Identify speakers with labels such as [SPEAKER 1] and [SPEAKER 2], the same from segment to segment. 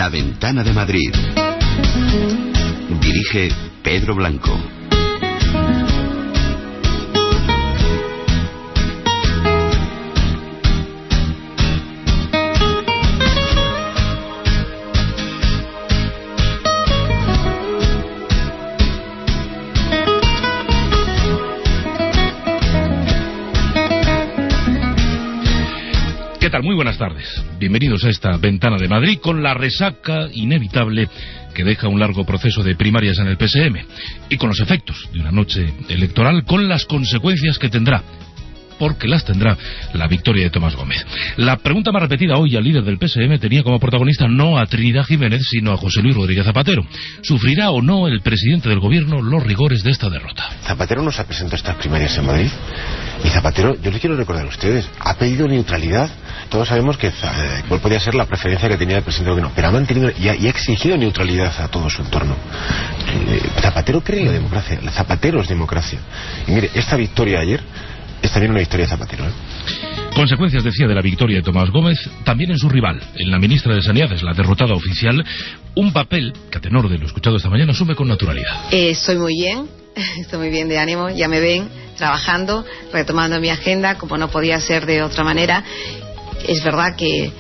[SPEAKER 1] La Ventana de Madrid. Dirige Pedro Blanco.
[SPEAKER 2] ¿Qué tal? Muy buenas tardes. Bienvenidos a esta Ventana de Madrid con la resaca inevitable que deja un largo proceso de primarias en el PSM y con los efectos de una noche electoral, con las consecuencias que tendrá, porque las tendrá, la victoria de Tomás Gómez. La pregunta más repetida hoy al líder del PSM tenía como protagonista no a Trinidad Jiménez, sino a José Luis Rodríguez Zapatero. ¿Sufrirá o no el presidente del gobierno los rigores de esta derrota?
[SPEAKER 3] Zapatero nos ha presentado estas primarias en Madrid y Zapatero, yo les quiero recordar a ustedes, ha pedido neutralidad. Todos sabemos que cuál podía ser la preferencia que tenía el presidente del gobierno, pero ha mantenido y ha exigido neutralidad a todo su entorno. Zapatero cree en la democracia, Zapatero es democracia. Y mire, esta victoria ayer es también una victoria de Zapatero,
[SPEAKER 2] Consecuencias, decía, de la victoria de Tomás Gómez, también en su rival, en la ministra de Sanidad, es la derrotada oficial, un papel que, a tenor de lo escuchado esta mañana, asume con naturalidad.
[SPEAKER 4] Estoy muy bien de ánimo, ya me ven trabajando, retomando mi agenda, como no podía ser de otra manera. Es verdad que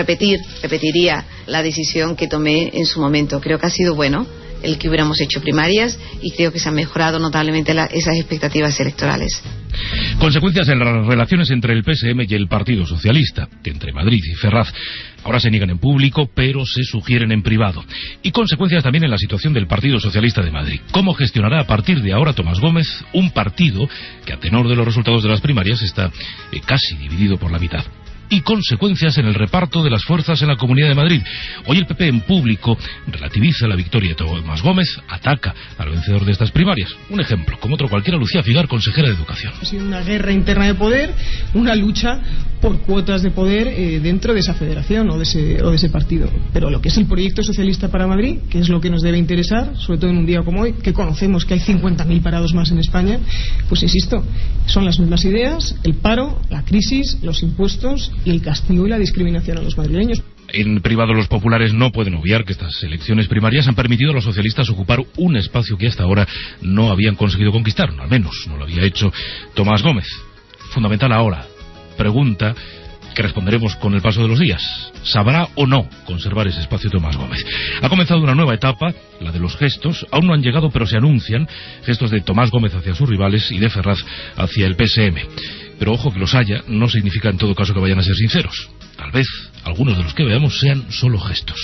[SPEAKER 4] repetiría la decisión que tomé en su momento. Creo que ha sido bueno el que hubiéramos hecho primarias y creo que se han mejorado notablemente esas expectativas electorales.
[SPEAKER 2] Consecuencias en las relaciones entre el PSM y el Partido Socialista, que entre Madrid y Ferraz ahora se niegan en público, pero se sugieren en privado. Y consecuencias también en la situación del Partido Socialista de Madrid. ¿Cómo gestionará a partir de ahora Tomás Gómez un partido que, a tenor de los resultados de las primarias, está casi dividido por la mitad? Y consecuencias en el reparto de las fuerzas en la Comunidad de Madrid. Hoy el PP en público relativiza la victoria de Tomás Gómez, ataca al vencedor de estas primarias. Un ejemplo, como otro cualquiera, Lucía Figar, consejera de Educación.
[SPEAKER 5] Ha sido una guerra interna de poder, una lucha por cuotas de poder dentro de esa federación o de ese partido. Pero lo que es el proyecto socialista para Madrid, que es lo que nos debe interesar, sobre todo en un día como hoy, que conocemos que hay 50.000 parados más en España, pues insisto, son las mismas ideas: el paro, la crisis, los impuestos y el castigo y la discriminación a los madrileños.
[SPEAKER 2] En privado, los populares no pueden obviar que estas elecciones primarias han permitido a los socialistas ocupar un espacio que hasta ahora no habían conseguido conquistar, al menos no lo había hecho Tomás Gómez. Fundamental ahora, pregunta que responderemos con el paso de los días: ¿sabrá o no conservar ese espacio Tomás Gómez? Ha comenzado una nueva etapa, la de los gestos. Aún no han llegado, pero se anuncian gestos de Tomás Gómez hacia sus rivales y de Ferraz hacia el PSM. Pero ojo, que los haya no significa en todo caso que vayan a ser sinceros. Tal vez algunos de los que veamos sean solo gestos.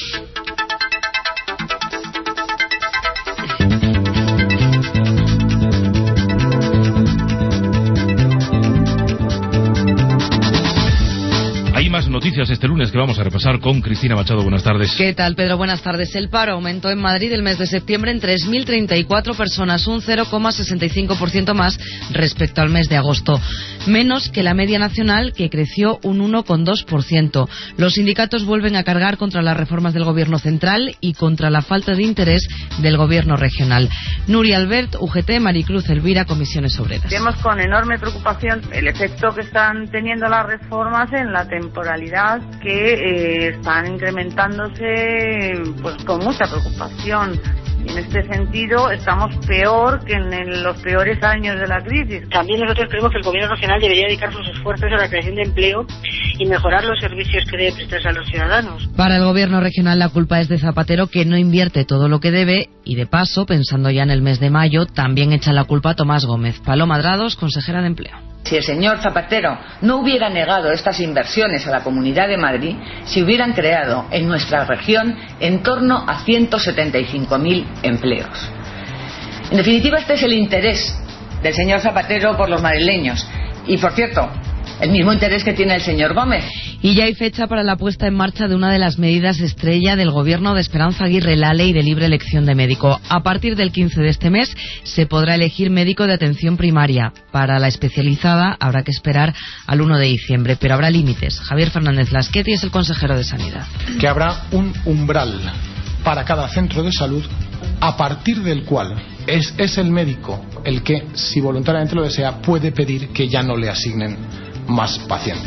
[SPEAKER 2] Más noticias este lunes que vamos a repasar con Cristina Machado. Buenas tardes.
[SPEAKER 6] ¿Qué tal, Pedro? Buenas tardes. El paro aumentó en Madrid el mes de septiembre en 3.034 personas, un 0,65% más respecto al mes de agosto. Menos que la media nacional, que creció un 1,2%. Los sindicatos vuelven a cargar contra las reformas del gobierno central y contra la falta de interés del gobierno regional. Nuria Albert, UGT, Maricruz Elvira, Comisiones Obreras.
[SPEAKER 7] Vemos con enorme preocupación el efecto que están teniendo las reformas en la temporalidad, que están incrementándose pues con mucha preocupación. Y en este sentido estamos peor que en los peores años de la crisis.
[SPEAKER 8] También nosotros creemos que el gobierno regional debería dedicar sus esfuerzos a la creación de empleo y mejorar los servicios que debe prestarse a los ciudadanos.
[SPEAKER 6] Para el gobierno regional la culpa es de Zapatero, que no invierte todo lo que debe, y de paso, pensando ya en el mes de mayo, también echa la culpa a Tomás Gómez. Paloma Drados, consejera de Empleo.
[SPEAKER 9] Si el señor Zapatero no hubiera negado estas inversiones a la Comunidad de Madrid, se hubieran creado en nuestra región en torno a 175.000 empleos. En definitiva, este es el interés del señor Zapatero por los madrileños. Y, por cierto, el mismo interés que tiene el señor Gómez.
[SPEAKER 6] Y ya hay fecha para la puesta en marcha de una de las medidas estrella del gobierno de Esperanza Aguirre, la ley de libre elección de médico. A partir del 15 de este mes se podrá elegir médico de atención primaria. Para la especializada habrá que esperar al 1 de diciembre, pero habrá límites. Javier Fernández Lasqueti es el consejero de Sanidad.
[SPEAKER 10] Que habrá un umbral para cada centro de salud a partir del cual es el médico el que, si voluntariamente lo desea, puede pedir que ya no le asignen más pacientes.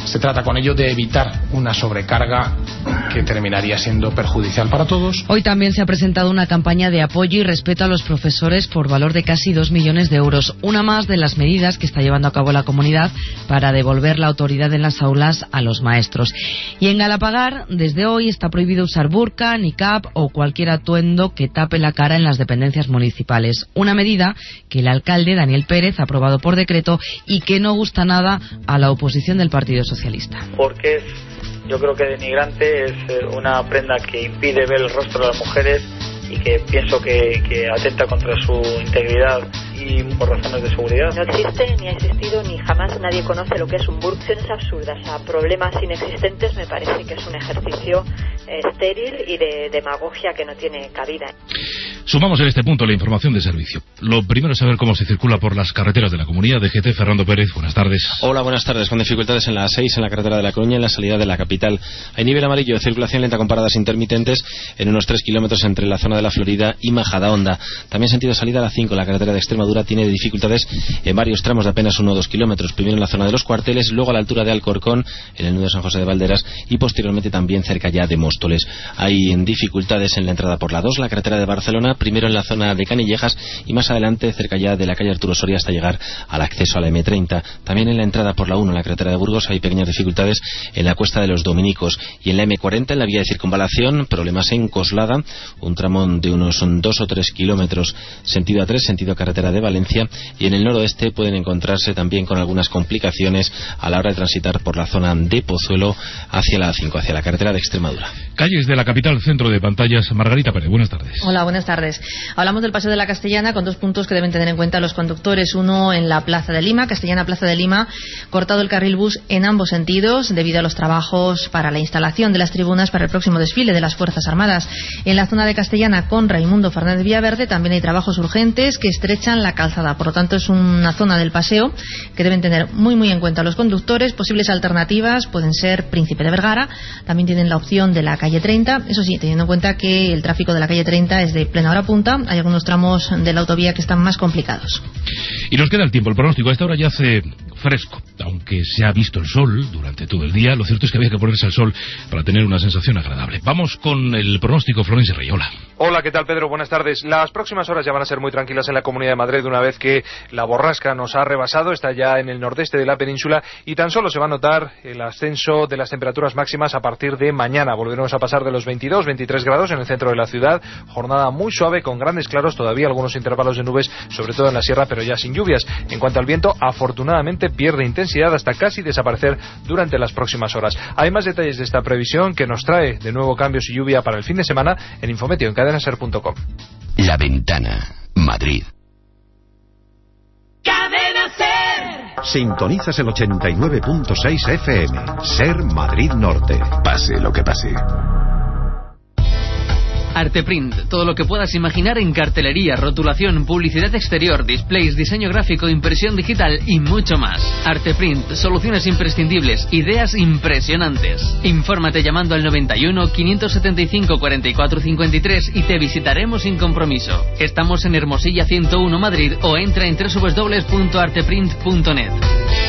[SPEAKER 10] Se trata con ello de evitar una sobrecarga que terminaría siendo perjudicial para todos.
[SPEAKER 6] Hoy también se ha presentado una campaña de apoyo y respeto a los profesores por valor de casi 2 millones de euros. Una más de las medidas que está llevando a cabo la comunidad para devolver la autoridad en las aulas a los maestros. Y en Galapagar, desde hoy está prohibido usar burka, niqab o cualquier atuendo que tape la cara en las dependencias municipales. Una medida que el alcalde Daniel Pérez ha aprobado por decreto y que no gusta nada a la oposición del Partido Socialista.
[SPEAKER 11] Porque yo creo que denigrante, es una prenda que impide ver el rostro de las mujeres y que pienso que atenta contra su integridad y por razones de seguridad.
[SPEAKER 12] No existe, ni ha existido, ni jamás nadie conoce lo que es un burka. Es absurdas a problemas inexistentes, me parece que es un ejercicio estéril y de demagogia que no tiene cabida.
[SPEAKER 2] Sumamos en este punto la información de servicio. Lo primero es saber cómo se circula por las carreteras de la comunidad. DGT, Fernando Pérez, buenas tardes.
[SPEAKER 13] Hola, buenas tardes. Con dificultades en la A6, en la carretera de La Coruña, en la salida de la capital. Hay nivel amarillo de circulación lenta con paradas intermitentes en unos 3 kilómetros entre la zona de la Florida y Majadahonda. También sentido salida a la 5, la carretera de Extremadura tiene dificultades en varios tramos de apenas 1 o 2 kilómetros. Primero en la zona de los Cuarteles, luego a la altura de Alcorcón, en el nudo de San José de Valderas y posteriormente también cerca ya de Móstoles. Hay dificultades en la entrada por la 2, la carretera de Barcelona, primero en la zona de Canillejas y más adelante cerca ya de la calle Arturo Soria hasta llegar al acceso a la M30. También en la entrada por la 1, la carretera de Burgos, hay pequeñas dificultades en la Cuesta de los Dominicos. Y en la M40, en la vía de circunvalación, problemas en Coslada, un tramo de unos 2 o 3 kilómetros, sentido A3, sentido carretera de Valencia. Y en el noroeste pueden encontrarse también con algunas complicaciones a la hora de transitar por la zona de Pozuelo hacia la A5, hacia la carretera de Extremadura.
[SPEAKER 2] Calles de la capital, centro de pantallas. Margarita Pérez, buenas tardes.
[SPEAKER 14] Hola, buenas tardes. Hablamos del Paseo de la Castellana con 2 puntos que deben tener en cuenta los conductores. Uno en la Plaza de Lima, Castellana Plaza de Lima, cortado el carril bus en ambos sentidos debido a los trabajos para la instalación de las tribunas para el próximo desfile de las Fuerzas Armadas. En la zona de Castellana con Raimundo Fernández Villaverde también hay trabajos urgentes que estrechan la calzada. Por lo tanto, es una zona del paseo que deben tener muy en cuenta los conductores. Posibles alternativas pueden ser Príncipe de Vergara, también tienen la opción de la calle 30. Eso sí, teniendo en cuenta que el tráfico de la calle 30 es de plena hora punta, hay algunos tramos de la autovía que están más complicados.
[SPEAKER 2] Y nos queda el tiempo. El pronóstico a esta hora ya hace fresco, aunque se ha visto el sol durante todo el día. Lo cierto es que había que ponerse al sol para tener una sensación agradable. Vamos con el pronóstico. Florencio Reyola.
[SPEAKER 15] Hola, ¿qué tal, Pedro? Buenas tardes. Las próximas horas ya van a ser muy tranquilas en la Comunidad de Madrid una vez que la borrasca nos ha rebasado, está ya en el nordeste de la península y tan solo se va a notar el ascenso de las temperaturas máximas a partir de mañana. Volveremos a pasar de los 22, 23 grados en el centro de la ciudad. Jornada muy suave con grandes claros, todavía algunos intervalos de nubes, sobre todo en la sierra, pero ya sin lluvias. En cuanto al viento, afortunadamente pierde intensidad hasta casi desaparecer durante las próximas horas. Hay más detalles de esta previsión que nos trae de nuevo cambios y lluvia para el fin de semana en Infometeo en cadenaser.com.
[SPEAKER 1] La Ventana, Madrid.
[SPEAKER 16] Cadena Ser.
[SPEAKER 17] Sintonizas el 89.6 FM. Ser Madrid Norte.
[SPEAKER 1] Pase lo que pase.
[SPEAKER 18] Arteprint, todo lo que puedas imaginar en cartelería, rotulación, publicidad exterior, displays, diseño gráfico, impresión digital y mucho más. Arteprint, soluciones imprescindibles, ideas impresionantes. Infórmate llamando al 91 575 44 53 y te visitaremos sin compromiso. Estamos en Hermosilla 101 Madrid o entra en www.arteprint.net.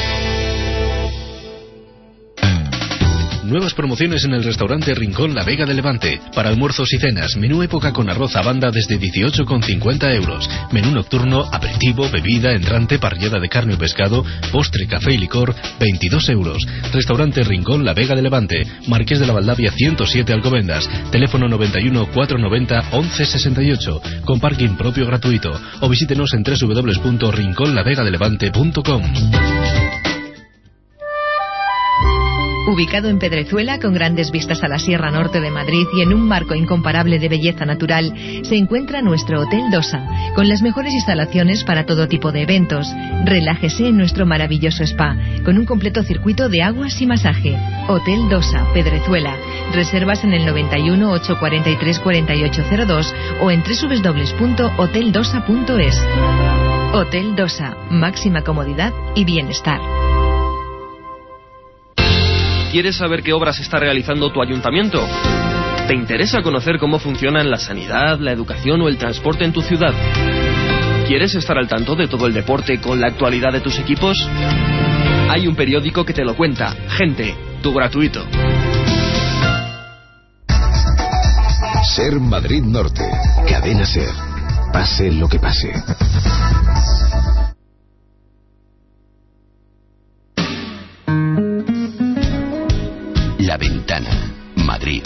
[SPEAKER 19] Nuevas promociones en el restaurante Rincón La Vega de Levante. Para almuerzos y cenas, menú época con arroz a banda desde 18,50 euros. Menú nocturno, aperitivo, bebida, entrante, parrillada de carne o pescado, postre, café y licor, 22 euros. Restaurante Rincón La Vega de Levante. Marqués de la Valdavia 107 Alcobendas. Teléfono 91 490 1168. Con parking propio gratuito. O visítenos en www.rinconlavegadelevante.com.
[SPEAKER 20] Ubicado en Pedrezuela, con grandes vistas a la Sierra Norte de Madrid y en un marco incomparable de belleza natural, se encuentra nuestro Hotel Dosa, con las mejores instalaciones para todo tipo de eventos. Relájese en nuestro maravilloso spa, con un completo circuito de aguas y masaje. Hotel Dosa, Pedrezuela. Reservas en el 91 843 4802 o en www.hoteldosa.es. Hotel Dosa, máxima comodidad y bienestar.
[SPEAKER 21] ¿Quieres saber qué obras está realizando tu ayuntamiento? ¿Te interesa conocer cómo funcionan la sanidad, la educación o el transporte en tu ciudad? ¿Quieres estar al tanto de todo el deporte con la actualidad de tus equipos? Hay un periódico que te lo cuenta. Gente, tu gratuito.
[SPEAKER 17] Ser Madrid Norte. Cadena Ser. Pase lo que pase. La Ventana, Madrid.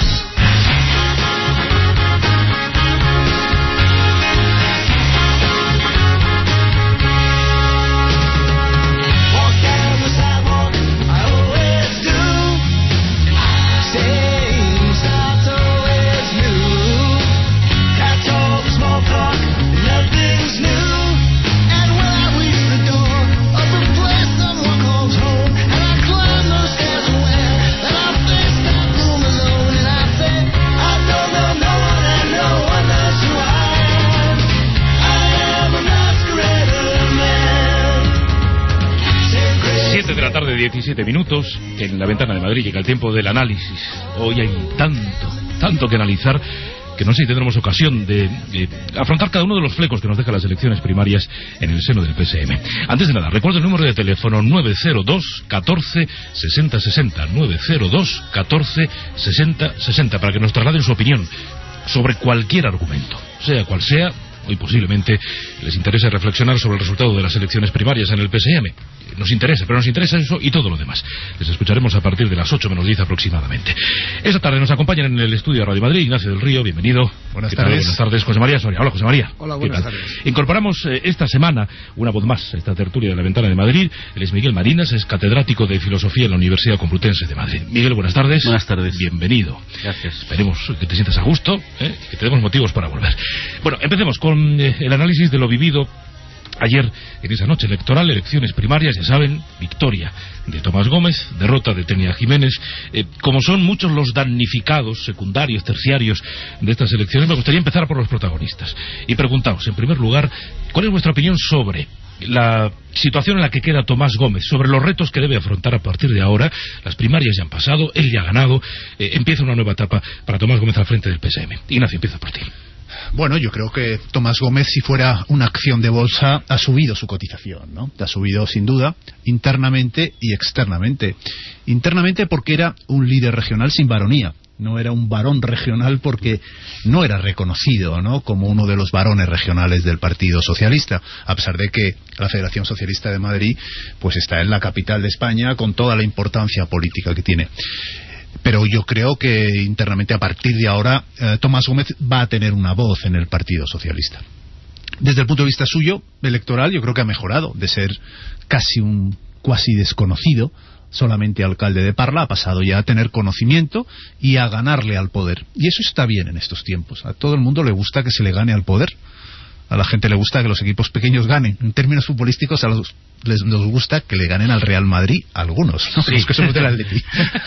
[SPEAKER 2] De la tarde, 17 minutos, en La Ventana de Madrid llega el tiempo del análisis. Hoy hay tanto que analizar que no sé si tendremos ocasión de afrontar cada uno de los flecos que nos dejan las elecciones primarias en el seno del PSM. Antes de nada, recuerdo el número de teléfono 902 14 60 60, 902 14 60 60, para que nos trasladen su opinión sobre cualquier argumento, sea cual sea. Hoy posiblemente les interese reflexionar sobre el resultado de las elecciones primarias en el PSM. Nos interesa eso y todo lo demás. Les escucharemos a partir de las 8 menos 10 aproximadamente. Esta tarde nos acompañan en el estudio de Radio Madrid Ignacio del Río, bienvenido.
[SPEAKER 3] Buenas tardes.
[SPEAKER 2] Buenas tardes, José María Soria. Hola, José María.
[SPEAKER 3] Hola, buenas tardes.
[SPEAKER 2] Incorporamos esta semana una voz más a esta tertulia de La Ventana de Madrid. Él es Miguel Marinas, es catedrático de Filosofía en la Universidad Complutense de Madrid. Miguel, buenas tardes.
[SPEAKER 3] Buenas tardes.
[SPEAKER 2] Bienvenido.
[SPEAKER 3] Gracias.
[SPEAKER 2] Esperemos que te sientas a gusto, que tenemos motivos para volver. Bueno, empecemos con el análisis de lo vivido ayer en esa noche electoral, elecciones primarias, ya saben, victoria de Tomás Gómez, derrota de Tenia Jiménez. Como son muchos los damnificados, secundarios, terciarios de estas elecciones, me gustaría empezar por los protagonistas y preguntaos, en primer lugar, ¿cuál es vuestra opinión sobre la situación en la que queda Tomás Gómez, sobre los retos que debe afrontar a partir de ahora? Las primarias ya han pasado, él ya ha ganado, empieza una nueva etapa para Tomás Gómez al frente del PSM. Ignacio, empieza por ti.
[SPEAKER 3] Bueno, yo creo que Tomás Gómez, si fuera una acción de bolsa, ha subido su cotización, ¿no? Ha subido sin duda, internamente y externamente. Internamente porque era un líder regional sin varonía. No era un varón regional porque no era reconocido, ¿no?, como uno de los varones regionales del Partido Socialista, a pesar de que la Federación Socialista de Madrid pues está en la capital de España con toda la importancia política que tiene. Pero yo creo que internamente, a partir de ahora, Tomás Gómez va a tener una voz en el Partido Socialista. Desde el punto de vista suyo, electoral, yo creo que ha mejorado. De ser casi un cuasi desconocido, solamente alcalde de Parla, ha pasado ya a tener conocimiento y a ganarle al poder. Y eso está bien en estos tiempos. A todo el mundo le gusta que se le gane al poder. A la gente le gusta que los equipos pequeños ganen. En términos futbolísticos, nos gusta que le ganen al Real Madrid algunos, ¿no? Sí. Los que somos del Atleti.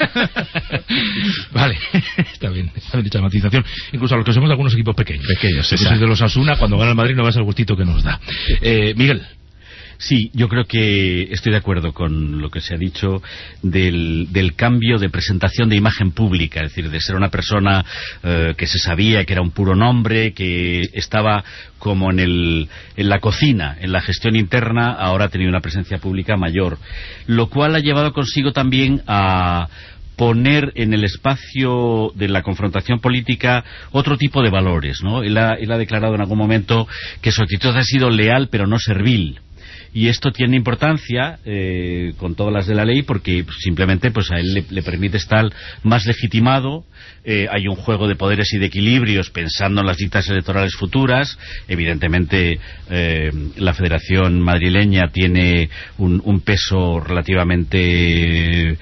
[SPEAKER 2] Vale, está bien dicha matización. Incluso a los que somos de algunos equipos pequeños. Si sois de los Asuna, cuando gana el Madrid no ves el gustito que nos da. Miguel.
[SPEAKER 22] Sí, yo creo que estoy de acuerdo con lo que se ha dicho del cambio de presentación de imagen pública, es decir, de ser una persona que se sabía que era un puro nombre, que estaba como en la cocina, en la gestión interna, ahora ha tenido una presencia pública mayor, lo cual ha llevado consigo también a poner en el espacio de la confrontación política otro tipo de valores, ¿no? Él ha declarado en algún momento que su actitud ha sido leal pero no servil. Y esto tiene importancia con todas las de la ley porque simplemente pues a él le permite estar más legitimado. Hay un juego de poderes y de equilibrios pensando en las citas electorales futuras. Evidentemente la Federación Madrileña tiene un peso relativamente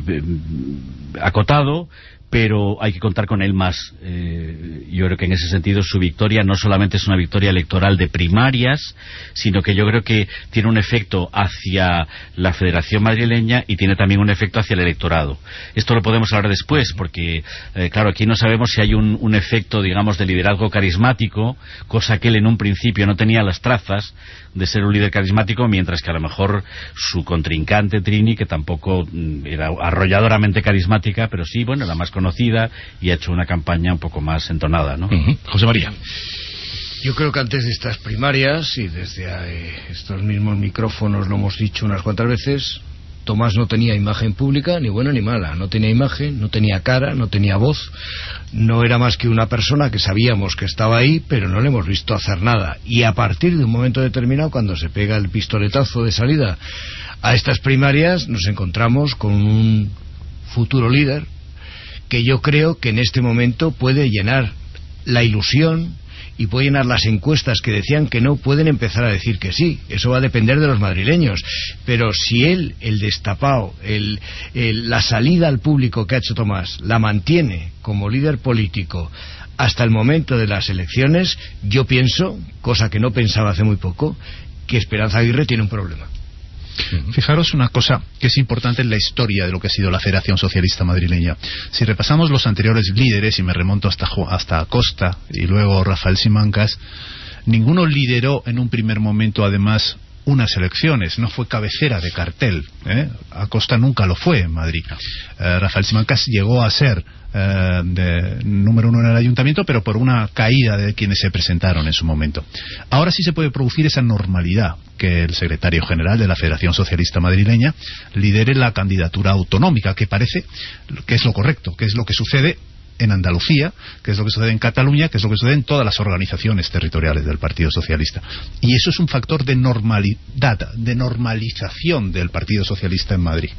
[SPEAKER 22] acotado, pero hay que contar con él más. Yo creo que en ese sentido su victoria no solamente es una victoria electoral de primarias, sino que yo creo que tiene un efecto hacia la Federación Madrileña y tiene también un efecto hacia el electorado. Esto lo podemos hablar después, porque claro, aquí no sabemos si hay un efecto, digamos, de liderazgo carismático, cosa que él en un principio no tenía las trazas de ser un líder carismático, mientras que a lo mejor su contrincante Trini, que tampoco era arrolladoramente carismática, pero sí, bueno, la más conocida y ha hecho una campaña un poco más entonada, ¿no?
[SPEAKER 2] José María.
[SPEAKER 23] Yo creo que antes de estas primarias y desde estos mismos micrófonos lo hemos dicho unas cuantas veces, Tomás no tenía imagen pública, ni buena ni mala. No tenía imagen, no tenía cara, no tenía voz. No era más que una persona que sabíamos que estaba ahí, pero no le hemos visto hacer nada. Y a partir de un momento determinado, cuando se pega el pistoletazo de salida a estas primarias, nos encontramos con un futuro líder que yo creo que en este momento puede llenar la ilusión y puede llenar las encuestas que decían que no, pueden empezar a decir que sí. Eso va a depender de los madrileños, pero si él, el destapado, la salida al público que ha hecho Tomás, la mantiene como líder político hasta el momento de las elecciones, yo pienso, cosa que no pensaba hace muy poco, que Esperanza Aguirre tiene un problema.
[SPEAKER 3] Fijaros una cosa que es importante en la historia de lo que ha sido la Federación Socialista Madrileña. Si repasamos los anteriores líderes, y me remonto hasta Acosta y luego Rafael Simancas, ninguno lideró en un primer momento además unas elecciones, no fue cabecera de cartel, Acosta nunca lo fue en Madrid. Rafael Simancas llegó a ser número 1 en el ayuntamiento, pero por una caída de quienes se presentaron en su momento. Ahora sí se puede producir esa normalidad, que el secretario general de la Federación Socialista Madrileña lidere la candidatura autonómica, que parece que es lo correcto, que es lo que sucede en Andalucía, que es lo que sucede en Cataluña, que es lo que sucede en todas las organizaciones territoriales del Partido Socialista. Y eso es un factor de normalidad, de normalización del Partido Socialista en Madrid.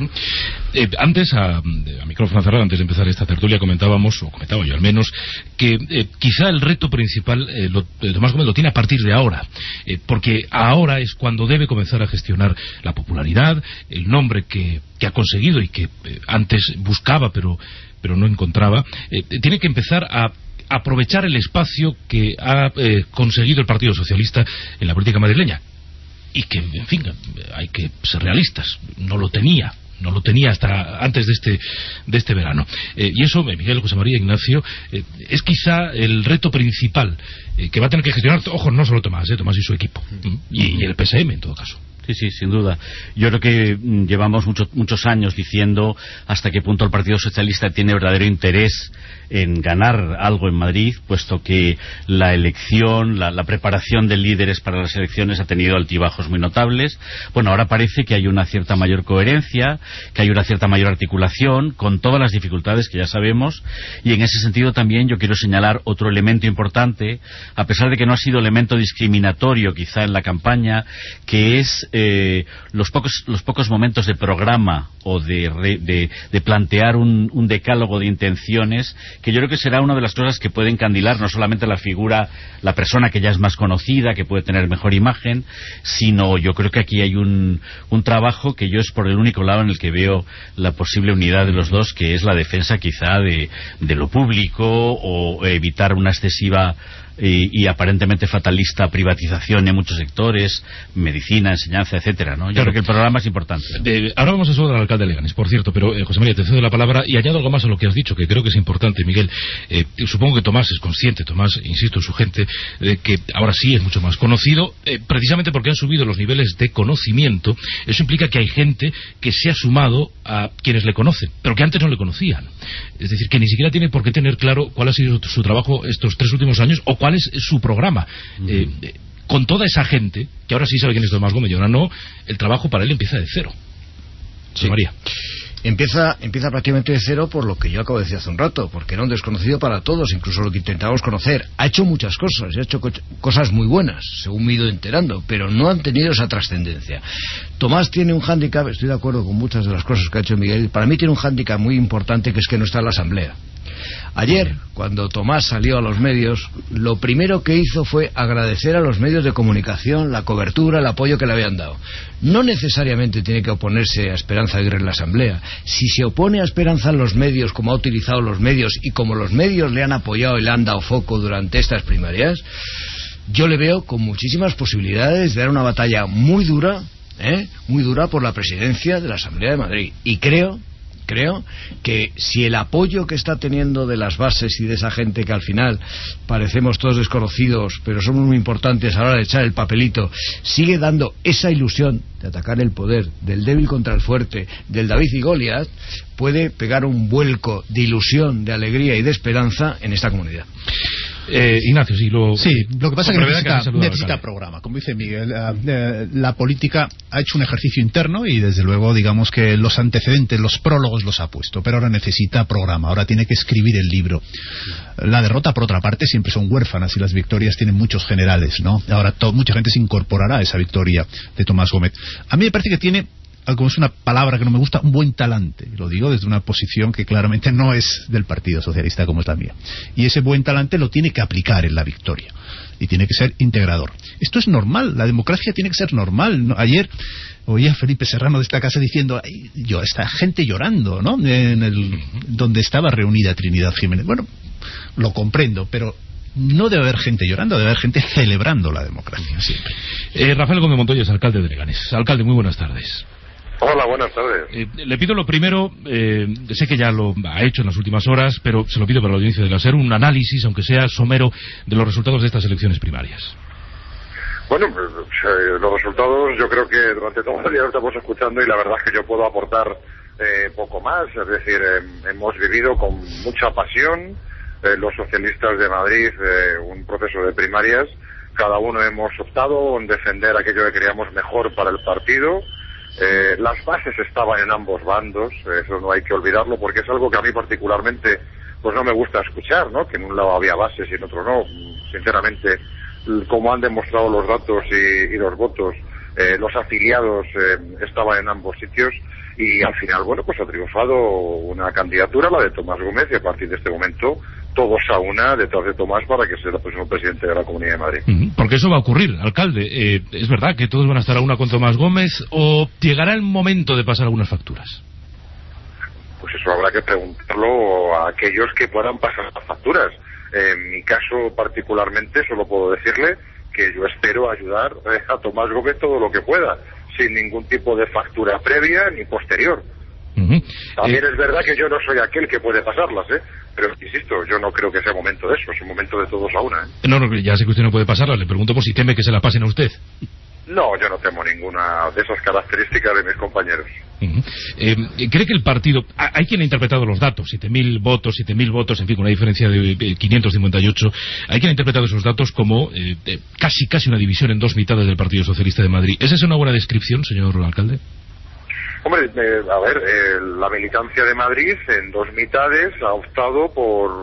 [SPEAKER 2] Antes, a micrófono cerrado, antes de empezar esta tertulia, comentaba yo al menos, que quizá el reto principal Tomás Gómez lo tiene a partir de ahora, porque ahora es cuando debe comenzar a gestionar la popularidad, el nombre que ha conseguido y que antes buscaba pero no encontraba. Tiene que empezar a aprovechar el espacio que ha conseguido el Partido Socialista en la política madrileña. Y que, en fin, hay que ser realistas, no lo tenía hasta antes de este verano. Y eso, Miguel, José María, Ignacio, es quizá el reto principal que va a tener que gestionar, ojo, no solo Tomás y su equipo, y el PSM en todo caso.
[SPEAKER 22] Sí, sin duda. Yo creo que llevamos muchos años diciendo hasta qué punto el Partido Socialista tiene verdadero interés en ganar algo en Madrid, puesto que la elección, la preparación de líderes para las elecciones ha tenido altibajos muy notables. Bueno, ahora parece que hay una cierta mayor coherencia, que hay una cierta mayor articulación, con todas las dificultades que ya sabemos, y en ese sentido también yo quiero señalar otro elemento importante, a pesar de que no ha sido elemento discriminatorio quizá en la campaña, que es los pocos momentos de programa o de plantear un decálogo de intenciones, que yo creo que será una de las cosas que pueden candilar no solamente la figura, la persona que ya es más conocida, que puede tener mejor imagen, sino yo creo que aquí hay un trabajo que yo es por el único lado en el que veo la posible unidad de los dos, que es la defensa quizá de lo público, o evitar una excesiva y aparentemente fatalista privatización en muchos sectores, medicina, enseñanza, etcétera, ¿no? Yo creo que el programa es importante.
[SPEAKER 2] Ahora vamos a saludar al alcalde de Leganés, por cierto, pero José María, te cedo la palabra y añado algo más a lo que has dicho, que creo que es importante, Miguel. Supongo que Tomás es consciente, insisto, su gente, de que ahora sí es mucho más conocido, precisamente porque han subido los niveles de conocimiento. Eso implica que hay gente que se ha sumado a quienes le conocen, pero que antes no le conocían. Es decir, que ni siquiera tiene por qué tener claro cuál ha sido su trabajo estos 3 últimos años o cuál es su programa. Con toda esa gente, que ahora sí sabe quién es Tomás Gómez y ahora no, el trabajo para él empieza de cero. Sí. María.
[SPEAKER 23] Empieza prácticamente de cero, por lo que yo acabo de decir hace un rato, porque era un desconocido para todos, incluso lo que intentábamos conocer. Ha hecho muchas cosas, ha hecho cosas muy buenas, según me he ido enterando, pero no han tenido esa trascendencia. Tomás tiene un hándicap, estoy de acuerdo con muchas de las cosas que ha hecho Miguel, para mí tiene un hándicap muy importante, que es que no está en la asamblea. Ayer, cuando Tomás salió a los medios, lo primero que hizo fue agradecer a los medios de comunicación la cobertura, el apoyo que le habían dado. No necesariamente tiene que oponerse a Esperanza Aguirre en la asamblea. Si se opone a Esperanza en los medios, como ha utilizado los medios y como los medios le han apoyado y le han dado foco durante estas primarias, yo le veo con muchísimas posibilidades de dar una batalla muy dura por la presidencia de la Asamblea de Madrid. Y creo que si el apoyo que está teniendo de las bases y de esa gente que al final parecemos todos desconocidos, pero somos muy importantes a la hora de echar el papelito, sigue dando esa ilusión de atacar el poder, del débil contra el fuerte, del David y Goliat, puede pegar un vuelco de ilusión, de alegría y de esperanza en esta comunidad.
[SPEAKER 2] Ignacio, sí, lo
[SPEAKER 3] que pasa es que necesita programa. Como dice Miguel, la política ha hecho un ejercicio interno y desde luego digamos que los antecedentes, los prólogos los ha puesto, pero ahora necesita programa, ahora tiene que escribir el libro. La derrota, por otra parte, siempre son huérfanas y las victorias tienen muchos generales, ¿no? Ahora mucha gente se incorporará a esa victoria de Tomás Gómez. A mí me parece que tiene, como es una palabra que no me gusta, un buen talante. Lo digo desde una posición que claramente no es del Partido Socialista como es la mía. Y ese buen talante lo tiene que aplicar en la victoria. Y tiene que ser integrador. Esto es normal, la democracia tiene que ser normal. Ayer oía a Felipe Serrano de esta casa diciendo, esta gente llorando, ¿no? Donde estaba reunida Trinidad Jiménez. Bueno, lo comprendo, pero no debe haber gente llorando, debe haber gente celebrando la democracia siempre.
[SPEAKER 2] Rafael Gómez Montoya es alcalde de Leganés. Alcalde, muy buenas tardes.
[SPEAKER 4] Hola, buenas tardes.
[SPEAKER 2] Le pido lo primero, sé que ya lo ha hecho en las últimas horas, pero se lo pido para la audiencia de la SER, un análisis, aunque sea somero, de los resultados de estas elecciones primarias.
[SPEAKER 4] Bueno, los resultados yo creo que durante todo el día lo estamos escuchando y la verdad es que yo puedo aportar poco más, es decir, hemos vivido con mucha pasión los socialistas de Madrid un proceso de primarias, cada uno hemos optado en defender aquello que creíamos mejor para el partido. Las bases estaban en ambos bandos, eso no hay que olvidarlo, porque es algo que a mí particularmente pues no me gusta escuchar, ¿no? Que en un lado había bases y en otro no. Sinceramente, como han demostrado los datos y los votos, los afiliados estaban en ambos sitios y al final, bueno, pues ha triunfado una candidatura, la de Tomás Gómez, y a partir de este momento todos a una detrás de Tomás para que sea el próximo presidente de la Comunidad de Madrid.
[SPEAKER 2] Porque eso va a ocurrir, alcalde. ¿Es verdad que todos van a estar a una con Tomás Gómez o llegará el momento de pasar algunas facturas?
[SPEAKER 4] Pues eso habrá que preguntarlo a aquellos que puedan pasar las facturas. En mi caso particularmente solo puedo decirle que yo espero ayudar a Tomás Gómez todo lo que pueda, sin ningún tipo de factura previa ni posterior. También es verdad que yo no soy aquel que puede pasarlas, pero insisto, yo no creo que sea momento de eso, es un momento de todos a una.
[SPEAKER 2] No, ya sé que usted no puede pasarlas, le pregunto por si teme que se la pasen a usted.
[SPEAKER 4] No, yo no temo ninguna de esas características de mis compañeros.
[SPEAKER 2] ¿Cree que el partido... Hay quien ha interpretado los datos, 7.000 votos, en fin, con una diferencia de 558. Hay quien ha interpretado esos datos como casi una división en dos mitades del Partido Socialista de Madrid. ¿Esa es una buena descripción, señor alcalde?
[SPEAKER 4] Hombre, la militancia de Madrid en dos mitades ha optado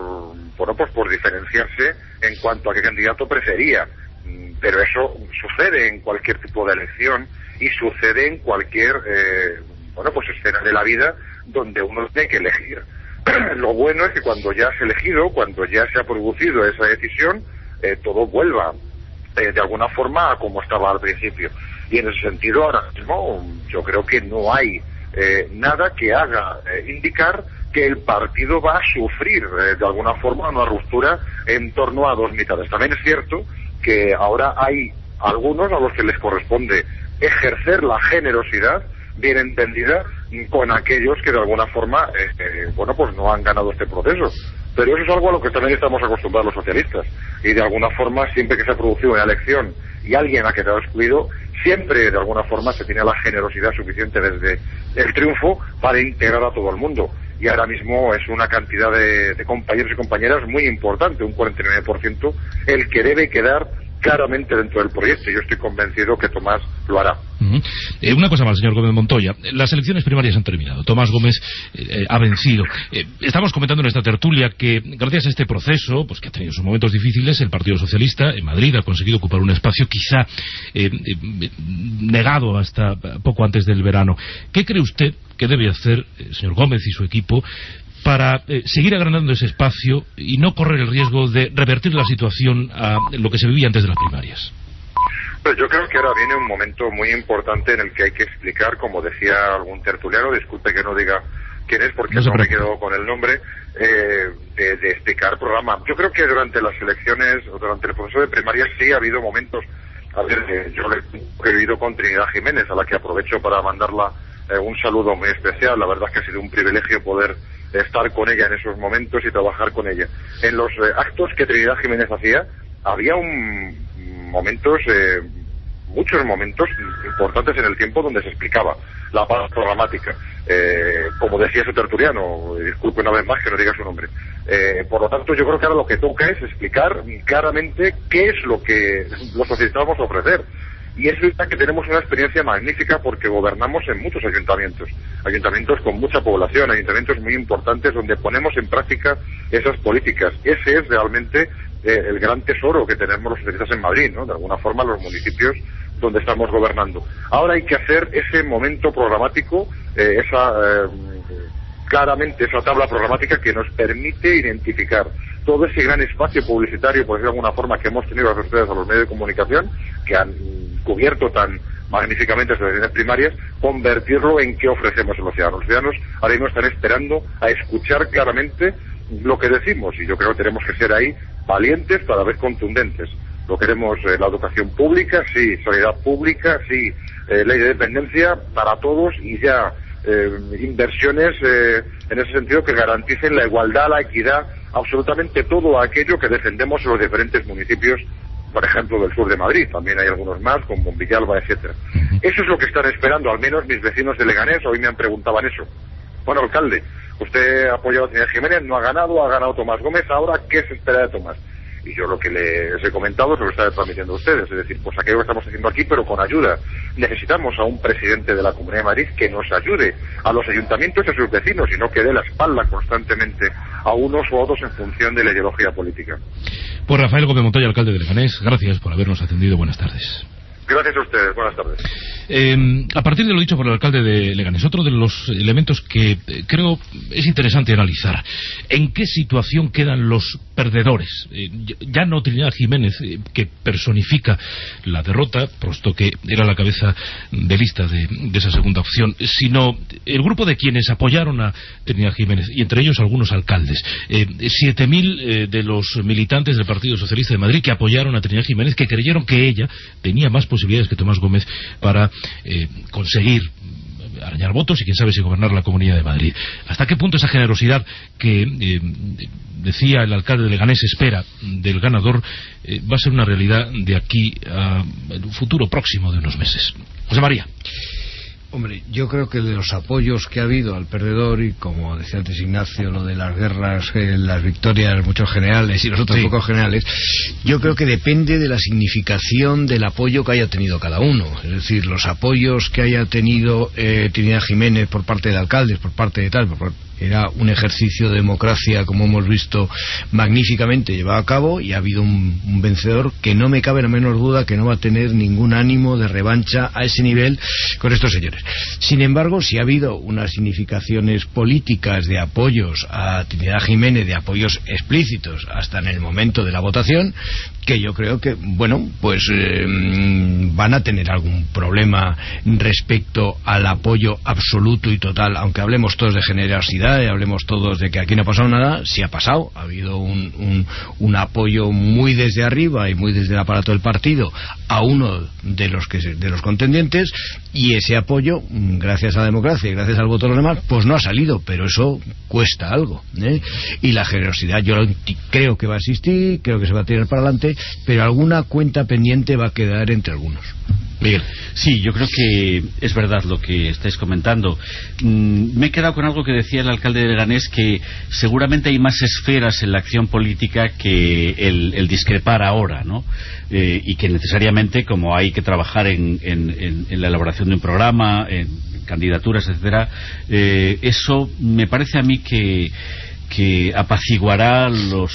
[SPEAKER 4] por diferenciarse en cuanto a qué candidato prefería. Pero eso sucede en cualquier tipo de elección y sucede en cualquier escena de la vida donde uno tiene que elegir. Lo bueno es que cuando ya has elegido, cuando ya se ha producido esa decisión, todo vuelva de alguna forma a como estaba al principio. Y en ese sentido ahora mismo yo creo que no hay nada que haga indicar que el partido va a sufrir de alguna forma una ruptura en torno a dos mitades. También es cierto que ahora hay algunos a los que les corresponde ejercer la generosidad bien entendida con aquellos que de alguna forma no han ganado este proceso. Pero eso es algo a lo que también estamos acostumbrados los socialistas, y de alguna forma siempre que se ha producido una elección y alguien ha quedado excluido, siempre de alguna forma se tiene la generosidad suficiente desde el triunfo para integrar a todo el mundo. Y ahora mismo es una cantidad de compañeros y compañeras muy importante, un 49%, el que debe quedar claramente dentro del proyecto. Yo estoy convencido que Tomás lo hará.
[SPEAKER 2] Una cosa más, señor Gómez Montoya. Las elecciones primarias han terminado. Tomás Gómez ha vencido. Estamos comentando en esta tertulia que gracias a este proceso, pues que ha tenido sus momentos difíciles, el Partido Socialista en Madrid ha conseguido ocupar un espacio quizá negado hasta poco antes del verano. ¿Qué cree usted que debe hacer señor Gómez y su equipo para seguir agrandando ese espacio y no correr el riesgo de revertir la situación a lo que se vivía antes de las primarias?
[SPEAKER 4] Pues yo creo que ahora viene un momento muy importante en el que hay que explicar, como decía algún tertuliano, disculpe que no diga quién es porque no me quedo con el nombre, de explicar programa. Yo creo que durante las elecciones o durante el proceso de primarias sí ha habido momentos. A ver, yo he vivido con Trinidad Jiménez, a la que aprovecho para mandarla un saludo muy especial. La verdad es que ha sido un privilegio poder estar con ella en esos momentos y trabajar con ella. En los actos que Trinidad Jiménez hacía, había momentos muchos momentos importantes en el tiempo donde se explicaba la parte programática. Como decía ese tertuliano, disculpe una vez más que no diga su nombre. Por lo tanto, yo creo que ahora lo que toca es explicar claramente qué es lo que los socialistas vamos a ofrecer. Y es verdad que tenemos una experiencia magnífica porque gobernamos en muchos ayuntamientos con mucha población, ayuntamientos muy importantes donde ponemos en práctica esas políticas. Ese es realmente el gran tesoro que tenemos los socialistas en Madrid, ¿no? De alguna forma los municipios donde estamos gobernando. Ahora hay que hacer ese momento programático, claramente esa tabla programática que nos permite identificar todo ese gran espacio publicitario, por decirlo de alguna forma, que hemos tenido a ustedes, a los medios de comunicación, que han cubierto tan magníficamente las elecciones primarias, convertirlo en qué ofrecemos a los ciudadanos. Los ciudadanos ahora mismo están esperando a escuchar claramente lo que decimos, y yo creo que tenemos que ser ahí valientes, pero a la vez contundentes. Lo queremos la educación pública, sí, sanidad pública, sí, ley de dependencia para todos y ya inversiones en ese sentido que garanticen la igualdad, la equidad, absolutamente todo aquello que defendemos en los diferentes municipios, por ejemplo, del sur de Madrid. También hay algunos más, como Villalba, etcétera. Eso es lo que están esperando, al menos mis vecinos de Leganés. Hoy me han preguntado eso. Bueno, alcalde, usted ha apoyado a Trinidad Jiménez, no ha ganado Tomás Gómez, ahora, ¿qué se espera de Tomás? Y yo lo que les he comentado es lo que está transmitiendo a ustedes, es decir, pues aquello que estamos haciendo aquí, pero con ayuda. Necesitamos a un presidente de la Comunidad de Madrid que nos ayude a los ayuntamientos y a sus vecinos, y no que dé la espalda constantemente a unos u otros en función de la ideología política.
[SPEAKER 2] Pues Rafael Gómez Montoya, alcalde de Leganés, gracias por habernos atendido. Buenas tardes.
[SPEAKER 4] Gracias a ustedes, buenas tardes.
[SPEAKER 2] A partir de lo dicho por el alcalde de Leganés, otro de los elementos que creo es interesante analizar: ¿en qué situación quedan los perdedores? Ya no Trinidad Jiménez, que personifica la derrota, puesto que era la cabeza de lista de esa segunda opción, sino el grupo de quienes apoyaron a Trinidad Jiménez, y entre ellos algunos alcaldes. 7.000 de los militantes del Partido Socialista de Madrid que apoyaron a Trinidad Jiménez, que creyeron que ella tenía más posibilidades que Tomás Gómez para conseguir arañar votos y quién sabe si gobernar la Comunidad de Madrid. ¿Hasta qué punto esa generosidad que decía el alcalde de Leganés espera del ganador va a ser una realidad de aquí a un futuro próximo de unos meses? José María.
[SPEAKER 23] Hombre, yo creo que de los apoyos que ha habido al perdedor, y como decía antes Ignacio, lo de las guerras, las victorias, muchos generales y los otros pocos generales, yo creo que depende de la significación del apoyo que haya tenido cada uno. Es decir, los apoyos que haya tenido Trinidad Jiménez por parte de alcaldes, por parte de tal, era un ejercicio de democracia, como hemos visto, magníficamente llevado a cabo, y ha habido un vencedor que no me cabe la menor duda que no va a tener ningún ánimo de revancha a ese nivel con estos señores. Sin embargo, si ha habido unas significaciones políticas de apoyos a Trinidad Jiménez, de apoyos explícitos hasta en el momento de la votación, que yo creo que, bueno, pues van a tener algún problema respecto al apoyo absoluto y total, aunque hablemos todos de generosidad y hablemos todos de que aquí no ha pasado nada. Sí ha pasado, ha habido un apoyo muy desde arriba y muy desde el aparato del partido a uno de los contendientes, y ese apoyo, gracias a la democracia y gracias al voto de los demás, pues no ha salido, pero eso cuesta algo, ¿eh? Y la generosidad yo creo que va a existir, creo que se va a tirar para adelante, pero alguna cuenta pendiente va a quedar entre algunos.
[SPEAKER 22] Miguel. Sí, yo creo que es verdad lo que estáis comentando. Me he quedado con algo que decía el alcalde de Leganés, que seguramente hay más esferas en la acción política que el discrepar ahora, ¿no? Y que necesariamente, como hay que trabajar en la elaboración de un programa, en candidaturas, etcétera, eso me parece a mí que apaciguará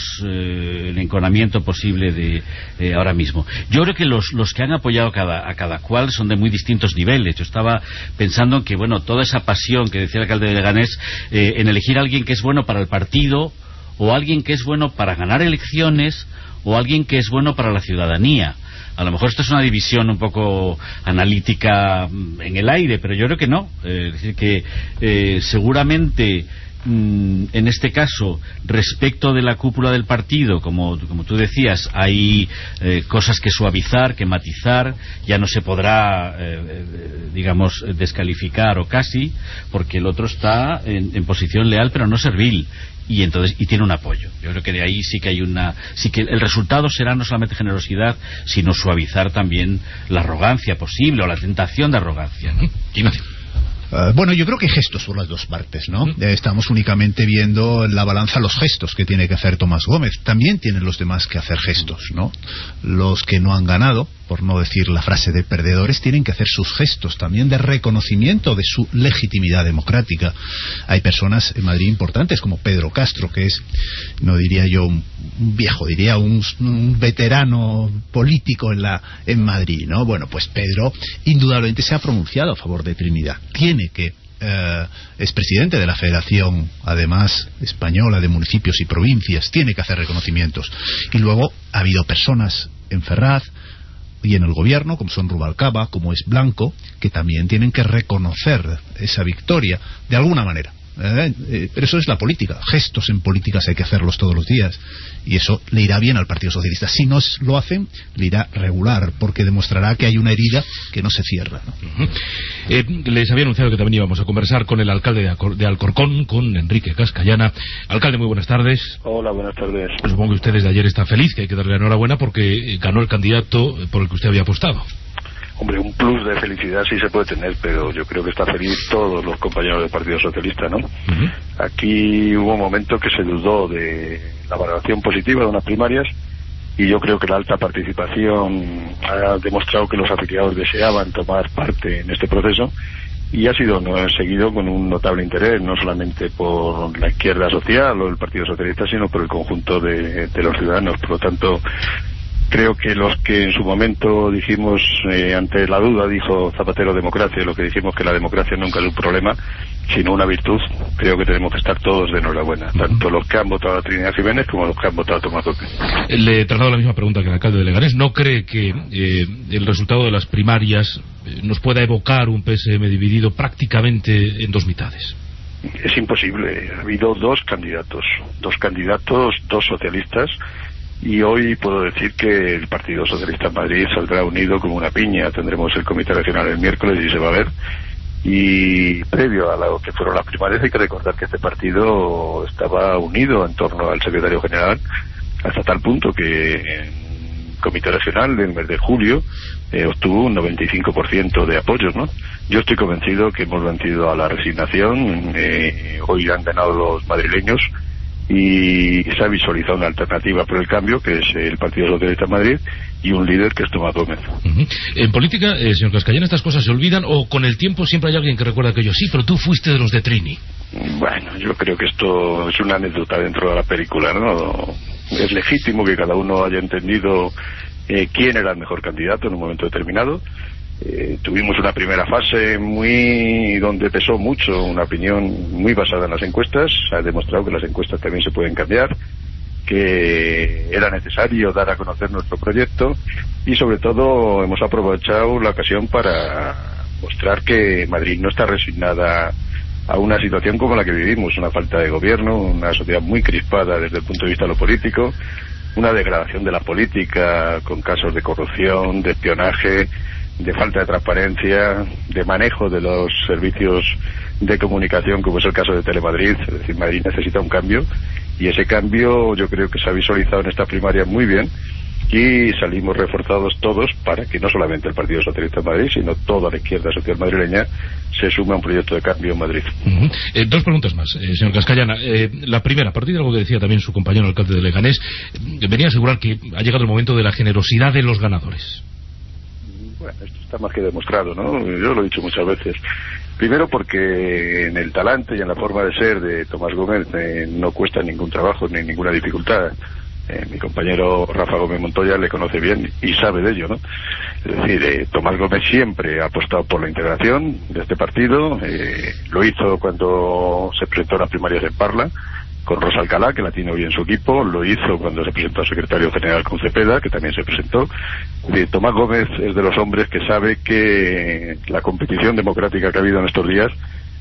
[SPEAKER 22] el enconamiento posible de ahora mismo. Yo creo que los que han apoyado a cada cual son de muy distintos niveles. Yo estaba pensando en que, bueno, toda esa pasión que decía el alcalde de Leganés en elegir a alguien que es bueno para el partido, o alguien que es bueno para ganar elecciones, o alguien que es bueno para la ciudadanía. A lo mejor esto es una división un poco analítica en el aire, pero yo creo que no. Es decir, que seguramente en este caso, respecto de la cúpula del partido, como tú decías, hay cosas que suavizar, que matizar, ya no se podrá, digamos, descalificar o casi, porque el otro está en posición leal pero no servil. Y entonces tiene un apoyo. Yo creo que de ahí sí que hay que el resultado será no solamente generosidad, sino suavizar también la arrogancia posible o la tentación de arrogancia, ¿no?
[SPEAKER 2] Ignacio.
[SPEAKER 3] Bueno, yo creo que gestos por las dos partes, ¿no? Estamos únicamente viendo en la balanza los gestos que tiene que hacer Tomás Gómez. También tienen los demás que hacer gestos, ¿no? Los que no han ganado, por no decir la frase de perdedores, tienen que hacer sus gestos también de reconocimiento de su legitimidad democrática. Hay personas en Madrid importantes como Pedro Castro, que es, no diría yo un viejo, diría un veterano político en Madrid, ¿no? Bueno, pues Pedro indudablemente se ha pronunciado a favor de Trinidad. Tiene que es presidente de la Federación, además, española de municipios y provincias, tiene que hacer reconocimientos. Y luego ha habido personas en Ferraz y en el gobierno, como son Rubalcaba, como es Blanco, que también tienen que reconocer esa victoria, de alguna manera. Pero eso es la política. Gestos en políticas hay que hacerlos todos los días, y eso le irá bien al Partido Socialista. Si no lo hacen, le irá regular, porque demostrará que hay una herida que no se cierra, ¿no?
[SPEAKER 2] Les había anunciado que también íbamos a conversar con el alcalde de Alcorcón, con Enrique Cascallana. Alcalde, muy buenas tardes.
[SPEAKER 5] Hola, buenas tardes.
[SPEAKER 2] Supongo que usted desde ayer está feliz, que hay que darle la enhorabuena porque ganó el candidato por el que usted había apostado.
[SPEAKER 5] Hombre, un plus de felicidad sí se puede tener, pero yo creo que está feliz todos los compañeros del Partido Socialista, ¿no? Aquí hubo un momento que se dudó de la valoración positiva de unas primarias, y yo creo que la alta participación ha demostrado que los afiliados deseaban tomar parte en este proceso, y ha sido seguido con un notable interés, no solamente por la izquierda social o el Partido Socialista, sino por el conjunto de los ciudadanos. Por lo tanto, creo que los que en su momento dijimos, ante la duda, dijo Zapatero democracia, lo que dijimos que la democracia nunca es un problema, sino una virtud, creo que tenemos que estar todos de enhorabuena, tanto los que han votado a Trinidad Jiménez como los que han votado a Tomás Gómez.
[SPEAKER 2] Le traslado la misma pregunta que el alcalde de Leganés. ¿No cree que el resultado de las primarias nos pueda evocar un PSM dividido prácticamente en dos mitades?
[SPEAKER 5] Es imposible. Ha habido dos candidatos, dos socialistas, y hoy puedo decir que el Partido Socialista en Madrid saldrá unido como una piña. Tendremos el Comité Regional el miércoles y se va a ver. Y previo a lo que fueron las primarias, hay que recordar que este partido estaba unido en torno al secretario general, hasta tal punto que en Comité Regional del mes de julio obtuvo un 95% de apoyos, ¿no? Yo estoy convencido que hemos vencido a la resignación. Hoy han ganado los madrileños y se ha visualizado una alternativa por el cambio, que es el Partido Socialista en Madrid, y un líder que es Tomás Gómez.
[SPEAKER 2] En política, señor Cascallana, ¿estas cosas se olvidan o con el tiempo siempre hay alguien que recuerda que yo sí, pero tú fuiste de los de Trini?
[SPEAKER 5] Bueno, yo creo que esto es una anécdota dentro de la película, ¿no? Es legítimo que cada uno haya entendido quién era el mejor candidato en un momento determinado. Tuvimos una primera fase donde pesó mucho una opinión muy basada en las encuestas. Se ha demostrado que las encuestas también se pueden cambiar, que era necesario dar a conocer nuestro proyecto, y sobre todo hemos aprovechado la ocasión para mostrar que Madrid no está resignada a una situación como la que vivimos, una falta de gobierno, una sociedad muy crispada desde el punto de vista de lo político, una degradación de la política con casos de corrupción, de espionaje, de falta de transparencia, de manejo de los servicios de comunicación, como es el caso de Telemadrid. Es decir, Madrid necesita un cambio, y ese cambio yo creo que se ha visualizado en esta primaria muy bien, y salimos reforzados todos para que no solamente el Partido Socialista de Madrid, sino toda la izquierda social madrileña se sume a un proyecto de cambio en Madrid.
[SPEAKER 2] Dos preguntas más, señor Cascallana. La primera, a partir de algo que decía también su compañero alcalde de Leganés, venía a asegurar que ha llegado el momento de la generosidad de los ganadores.
[SPEAKER 5] Bueno, esto está más que demostrado, ¿no? Yo lo he dicho muchas veces. Primero porque en el talante y en la forma de ser de Tomás Gómez no cuesta ningún trabajo ni ninguna dificultad. Mi compañero Rafa Gómez Montoya le conoce bien y sabe de ello, ¿no? Es decir, Tomás Gómez siempre ha apostado por la integración de este partido. Lo hizo cuando se presentó a las primarias en Parla con Rosa Alcalá, que la tiene hoy en su equipo. Lo hizo cuando se presentó al secretario general con Cepeda, que también se presentó. Tomás Gómez es de los hombres que sabe que la competición democrática que ha habido en estos días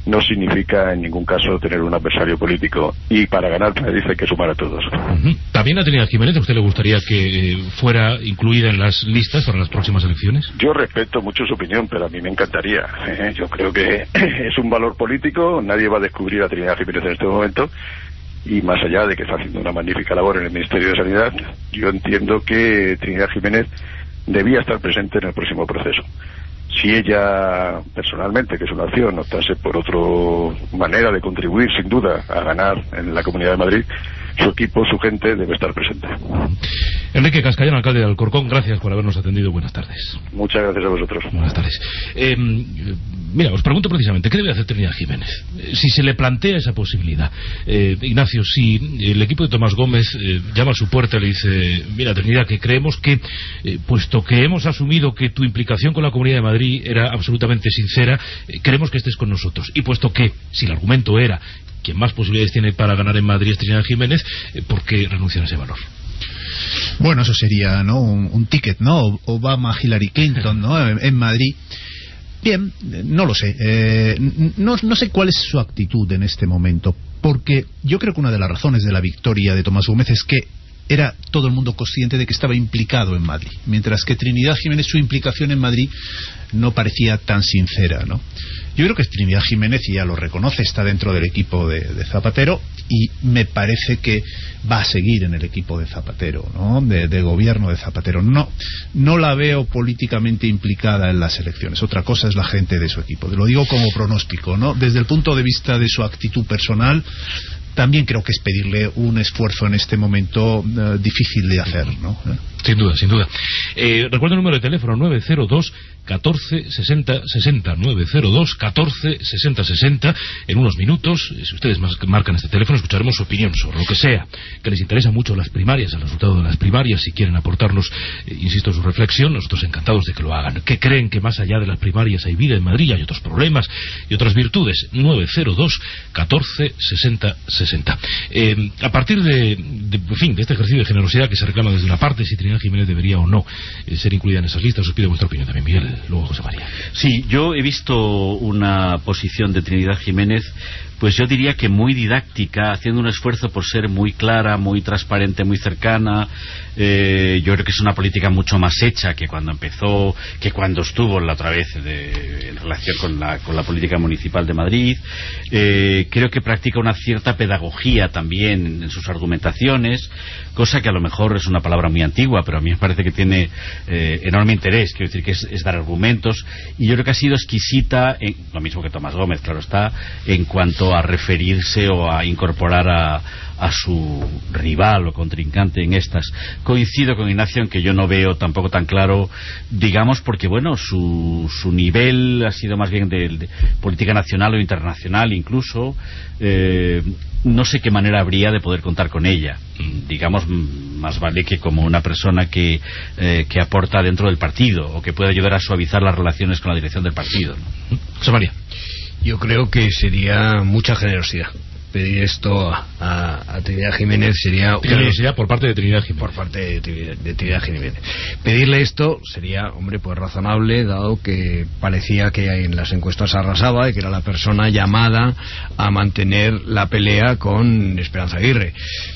[SPEAKER 5] no significa en ningún caso tener un adversario político, y para ganar Madrid hay que sumar a todos.
[SPEAKER 2] ¿También a Trinidad Jiménez a usted le gustaría que fuera incluida en las listas para las próximas elecciones?
[SPEAKER 5] Yo respeto mucho su opinión, pero a mí me encantaría. Yo creo que es un valor político, nadie va a descubrir a Trinidad Jiménez en este momento, y más allá de que está haciendo una magnífica labor en el Ministerio de Sanidad, yo entiendo que Trinidad Jiménez debía estar presente en el próximo proceso. Si ella personalmente, que es una opción, optase por otra manera de contribuir sin duda a ganar en la Comunidad de Madrid, su equipo, su gente debe estar presente.
[SPEAKER 2] Enrique Cascallán, alcalde de Alcorcón, gracias por habernos atendido. Buenas tardes.
[SPEAKER 5] Muchas gracias a vosotros.
[SPEAKER 2] Buenas tardes. Mira, os pregunto precisamente, ¿qué debe hacer Trinidad Jiménez? Si se le plantea esa posibilidad. Ignacio, si el equipo de Tomás Gómez llama a su puerta y le dice, mira, Trinidad, que creemos que, puesto que hemos asumido que tu implicación con la Comunidad de Madrid era absolutamente sincera, queremos que estés con nosotros. Y puesto que, si el argumento era quien más posibilidades tiene para ganar en Madrid es Trinidad Jiménez, ¿por qué renunciar a ese valor?
[SPEAKER 3] Bueno, eso sería, ¿no?, un ticket, ¿no? Obama, Hillary Clinton, ¿no?, en Madrid. Bien, no lo sé. No sé cuál es su actitud en este momento, porque yo creo que una de las razones de la victoria de Tomás Gómez es que era todo el mundo consciente de que estaba implicado en Madrid, mientras que Trinidad Jiménez, su implicación en Madrid no parecía tan sincera, ¿no? Yo creo que Trinidad Jiménez, y ya lo reconoce, está dentro del equipo de Zapatero, y me parece que va a seguir en el equipo de Zapatero, ¿no?, de gobierno de Zapatero. No la veo políticamente implicada en las elecciones. Otra cosa es la gente de su equipo. Lo digo como pronóstico, ¿no? Desde el punto de vista de su actitud personal, también creo que es pedirle un esfuerzo en este momento difícil de hacer, ¿no?
[SPEAKER 2] Sin duda, sin duda. Recuerdo el número de teléfono 902 14 60 60, 902 14 60 60. En unos minutos, si ustedes marcan este teléfono, escucharemos su opinión sobre lo que sea, que les interesa mucho las primarias, el resultado de las primarias. Si quieren aportarnos, insisto, su reflexión, nosotros encantados de que lo hagan. ¿Qué creen que más allá de las primarias hay vida en Madrid, hay otros problemas y otras virtudes? 902 14 60 60. A partir de este ejercicio de generosidad que se reclama desde una parte, si Trinidad Jiménez debería o no ser incluida en esas listas, os pido vuestra opinión también, Miguel, luego José María.
[SPEAKER 22] Sí, yo he visto una posición de Trinidad Jiménez, pues yo diría que muy didáctica, haciendo un esfuerzo por ser muy clara, muy transparente, muy cercana. Yo creo que es una política mucho más hecha que cuando empezó, que cuando estuvo la otra vez en relación con la política municipal de Madrid. Creo que practica una cierta pedagogía también en sus argumentaciones, cosa que a lo mejor es una palabra muy antigua, pero a mí me parece que tiene enorme interés. Quiero decir que es dar argumentos, y yo creo que ha sido exquisita, lo mismo que Tomás Gómez, claro está, en cuanto a referirse o a incorporar a su rival o contrincante en estas. Coincido con Ignacio en que yo no veo tampoco tan claro, digamos, porque bueno, su nivel ha sido más bien de política nacional o internacional incluso. No sé qué manera habría de poder contar con ella. Digamos, más vale que como una persona que aporta dentro del partido, o que puede ayudar a suavizar las relaciones con la dirección del partido, ¿no?
[SPEAKER 2] José María.
[SPEAKER 23] Yo creo que sería mucha generosidad. Pedir esto a Trinidad Jiménez sería...
[SPEAKER 2] Generosidad por parte de Trinidad Jiménez.
[SPEAKER 23] Por parte de Trinidad Jiménez. Pedirle esto sería, hombre, pues razonable, dado que parecía que en las encuestas arrasaba y que era la persona llamada a mantener la pelea con Esperanza Aguirre.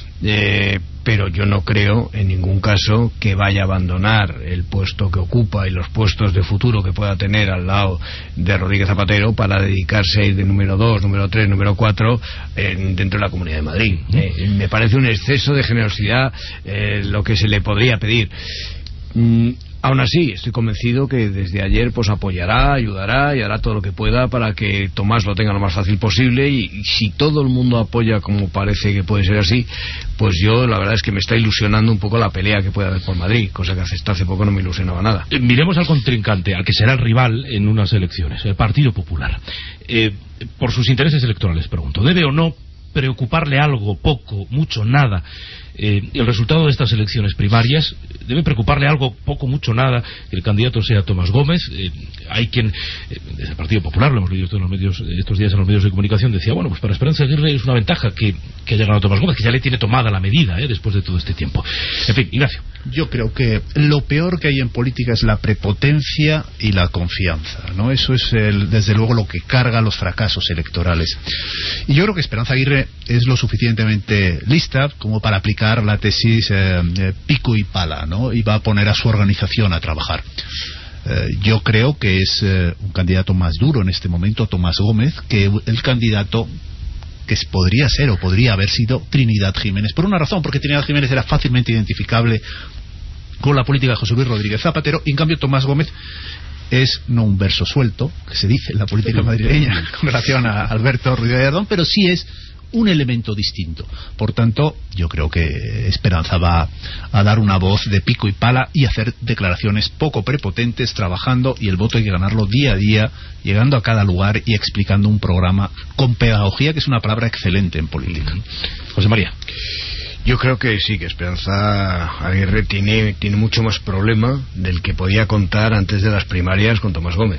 [SPEAKER 23] Pero yo no creo en ningún caso que vaya a abandonar el puesto que ocupa y los puestos de futuro que pueda tener al lado de Rodríguez Zapatero para dedicarse a ir de número 2, número 3, número 4 dentro de la Comunidad de Madrid. Me parece un exceso de generosidad lo que se le podría pedir. Aún así, estoy convencido que desde ayer pues apoyará, ayudará y hará todo lo que pueda para que Tomás lo tenga lo más fácil posible, y si todo el mundo apoya, como parece que puede ser así, pues yo la verdad es que me está ilusionando un poco la pelea que puede haber por Madrid, cosa que hasta hace poco no me ilusionaba nada.
[SPEAKER 2] Miremos al contrincante, al que será el rival en unas elecciones, el Partido Popular. Por sus intereses electorales, pregunto, ¿debe o no preocuparle algo, poco, mucho, nada, el resultado de estas elecciones primarias, debe preocuparle algo, poco, mucho, nada, que el candidato sea Tomás Gómez. Hay quien, desde el Partido Popular, lo hemos leído en los medios, estos días en los medios de comunicación, decía, bueno, pues para Esperanza Aguirre es una ventaja que haya ganado Tomás Gómez, que ya le tiene tomada la medida, después de todo este tiempo. En fin, Ignacio.
[SPEAKER 3] Yo creo que lo peor que hay en política es la prepotencia y la confianza, ¿no? Eso es desde luego lo que carga los fracasos electorales. Y yo creo que Esperanza Aguirre es lo suficientemente lista como para aplicar la tesis pico y pala, ¿no? Y va a poner a su organización a trabajar. Yo creo que es un candidato más duro en este momento, Tomás Gómez, que el candidato que podría ser o podría haber sido Trinidad Jiménez. Por una razón, porque Trinidad Jiménez era fácilmente identificable con la política de José Luis Rodríguez Zapatero, y en cambio Tomás Gómez es no un verso suelto, que se dice en la política madrileña con relación a Alberto Ruiz Gallardón, pero sí es un elemento distinto. Por tanto, yo creo que Esperanza va a dar una voz de pico y pala y hacer declaraciones poco prepotentes, trabajando, y el voto hay que ganarlo día a día, llegando a cada lugar y explicando un programa con pedagogía, que es una palabra excelente en política.
[SPEAKER 2] José María.
[SPEAKER 23] Yo creo que sí, que Esperanza Aguirre tiene mucho más problema del que podía contar antes de las primarias con Tomás Gómez,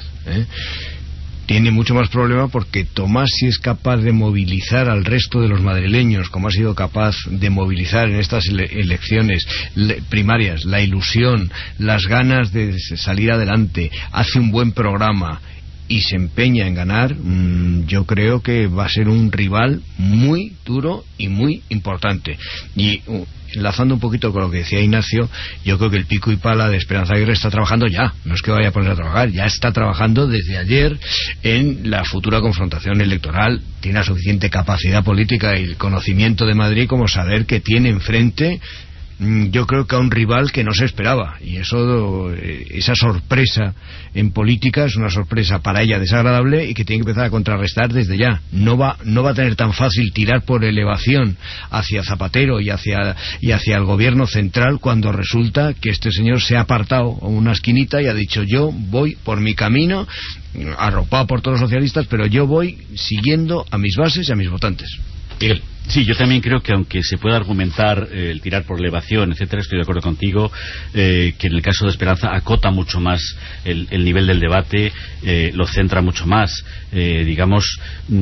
[SPEAKER 23] Tiene mucho más problema porque Tomás sí es capaz de movilizar al resto de los madrileños, como ha sido capaz de movilizar en estas elecciones primarias, la ilusión, las ganas de salir adelante, hace un buen programa y se empeña en ganar. Yo creo que va a ser un rival muy duro y muy importante. Y enlazando un poquito con lo que decía Ignacio, yo creo que el pico y pala de Esperanza Aguirre está trabajando ya, no es que vaya a poner a trabajar, ya está trabajando desde ayer en la futura confrontación electoral. Tiene la suficiente capacidad política y conocimiento de Madrid como saber que tiene enfrente, yo creo que a un rival que no se esperaba, y eso, esa sorpresa en política es una sorpresa para ella desagradable y que tiene que empezar a contrarrestar desde ya. No va a tener tan fácil tirar por elevación hacia Zapatero y hacia el gobierno central cuando resulta que este señor se ha apartado a una esquinita y ha dicho: yo voy por mi camino, arropado por todos los socialistas, pero yo voy siguiendo a mis bases y a mis votantes.
[SPEAKER 2] Miguel.
[SPEAKER 22] Sí, yo también creo que aunque se pueda argumentar el tirar por elevación, etcétera, estoy de acuerdo contigo, que en el caso de Esperanza acota mucho más el nivel del debate, lo centra mucho más, digamos,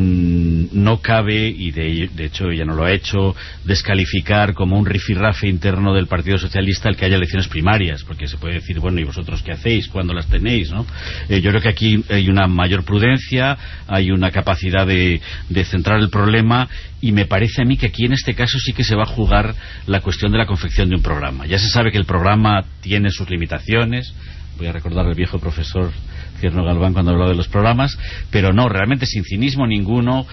[SPEAKER 22] no cabe, y de hecho ella no lo ha hecho, descalificar como un rifirrafe interno del Partido Socialista el que haya elecciones primarias, porque se puede decir, bueno, ¿y vosotros qué hacéis? ¿Cuándo las tenéis? ¿No? Yo creo que aquí hay una mayor prudencia, hay una capacidad de centrar el problema, y me parece a mí que aquí en este caso sí que se va a jugar la cuestión de la confección de un programa. Ya se sabe que el programa tiene sus limitaciones. Voy a recordar al viejo profesor Cierno Galván cuando hablaba de los programas, pero no, realmente sin cinismo ninguno,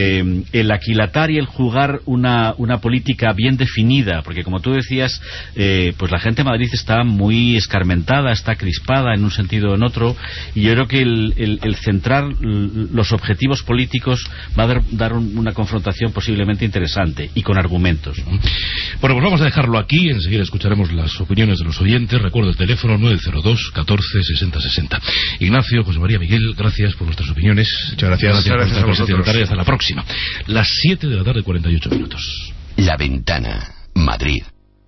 [SPEAKER 22] el aquilatar y el jugar una política bien definida, porque como tú decías, pues la gente de Madrid está muy escarmentada, está crispada en un sentido o en otro, y yo creo que el centrar los objetivos políticos va a dar una confrontación posiblemente interesante y con argumentos, ¿no?
[SPEAKER 2] Bueno, pues vamos a dejarlo aquí, enseguida escucharemos las opiniones de los oyentes. Recuerdo el teléfono 902 14 60 60. Ignacio, José María, Miguel, gracias por vuestras opiniones.
[SPEAKER 3] Muchas gracias.
[SPEAKER 2] Gracias a vosotros. Hasta la próxima. Las 7 de la tarde, 48 minutos.
[SPEAKER 1] La Ventana, Madrid.